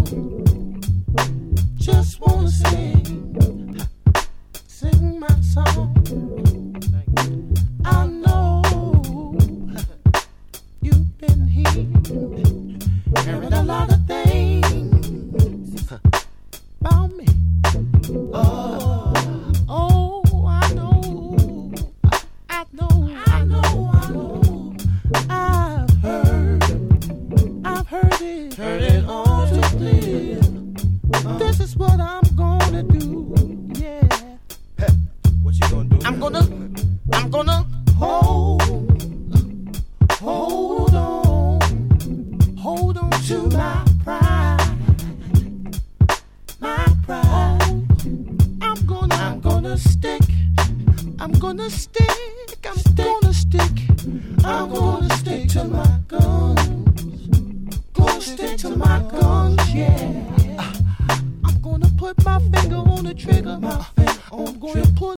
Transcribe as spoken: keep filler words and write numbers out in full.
Just wanna sing, sing my song. I know you've been here, hearing a lot of things about me. Oh, oh, I know, I know, I know, I know. I've heard, I've heard it, heard it all too clear. This is what I'm gonna do, yeah. Hey, what you gonna do? I'm gonna, I'm gonna hold, hold on, hold on to my pride, my pride. I'm gonna, I'm gonna stick, I'm gonna stick, I'm gonna stick, I'm gonna stick to my guns, gonna stick to my guns, yeah. I'm gonna put my finger on the trigger, my finger, I'm gonna put